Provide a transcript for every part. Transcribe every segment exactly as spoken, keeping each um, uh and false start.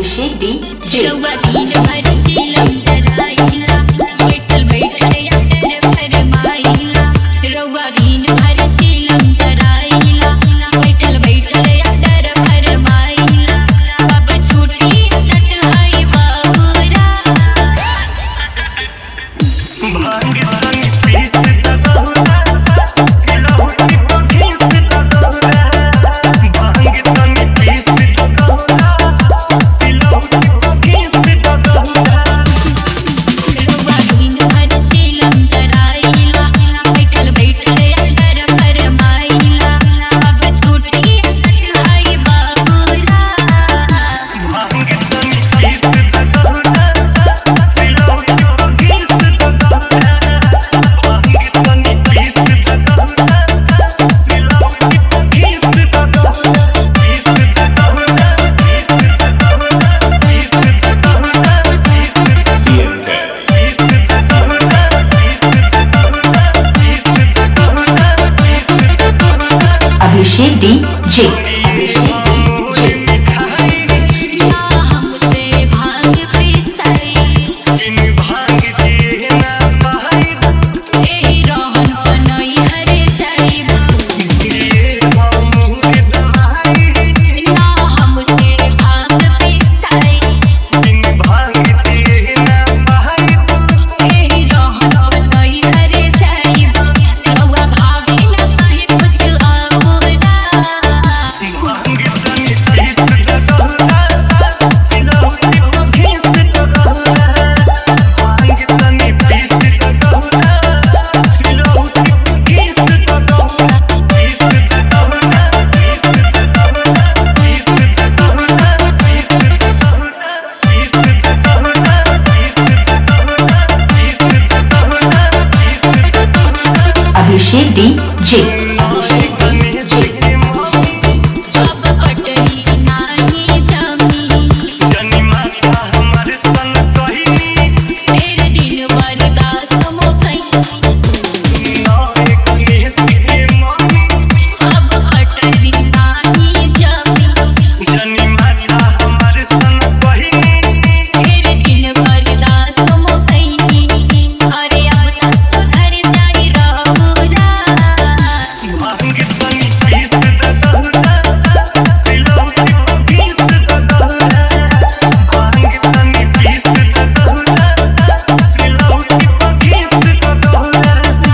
Abhishek D J रउआ दिन भर चिलम जराइला बैठल बैठल अटर फरमाइला रउआ दिन भर चिलम जराइला बैठल बैठल अटर फरमाइला अब छुट्टी तन्हाई बाबूरा भांग संग पीस तकौरा सिलौटी पर घीस तकौरा भांग संग पीस तकौरा सिलौटी पर घीस तकौरा रउआ दिन भर चिलम जराइला बैठल बैठल अटर फरमाइला अब छुट्टी तन्हाई बाबूरा भांग संग पीस तकौरा सिलौटी पर घीस तकौरा भांग संग पीस तकौरा सिलौटी पर घीस तकौरा पीस तकौरा पीस तकौरा पीस तकौरा पीस तकौरा पीस तकौरा पीस तकौरा पीस तकौरा अभिषेक डी जे ना हमसे भांग पिसाई बिन भांग जिए ना पाइब एही रहन बनई हरे जाइब ये हमूर दवाई ना हमसे भांग पिसाई बिन भांग जिए ना पाइब एही रहन बनई हरे जाइब रउआ भाभी न कहे कुछ औरा भांग संग पीस तकौरा सिलौटी पर घीस तकौरा भांग संग पीस तकौरा सिलौटी पर घीस तकौरा पीस तकौरा पीस तकौरा पीस तकौरा पीस तकौरा पीस तकौरा पीस तकौरा पीस तकौरा पीस तकौरा अभिषेक डी जे गणेश के मामी अब पटरी नाही जमी जनी माता हमर संग कहिनी तेरे दिन बर्दाश्त मोकई सुनाए गणेश के मामी अब पटरी नाही जमी जनी माता हमर संग कहिनी तेरे दिन बर्दाश्त मोकई अरे अब तक सुधर जाई रहुरा भांग संग पीस तकौरा सिलौटी पर घीस तकौरा भांग संग पीस तकौरा सिलौटी पर घीस तकौरा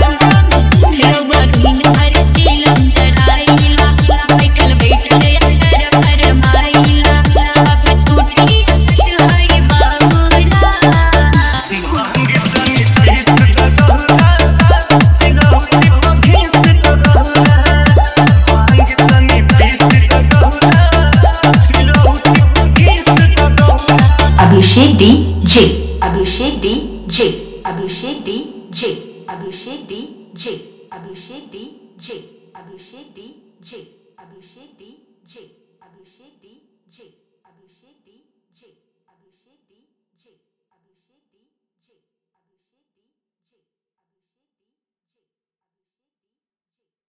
रउआ दिन भर चिलम जराइला बैठल बैठल अटर फरमाइला अब छुट्टी तन्हाई बाबूरा भांग संग पीस तकौरा सिलौटी पर घीस तकौरा भांग संग पीस तकौरा सिलौटी पर घीस तकौरा Abhishek D J Abhishek D J Abhishek D J Abhishek D J Abhishek D J Abhishek D J Abhishek D J Abhishek D J Abhishek D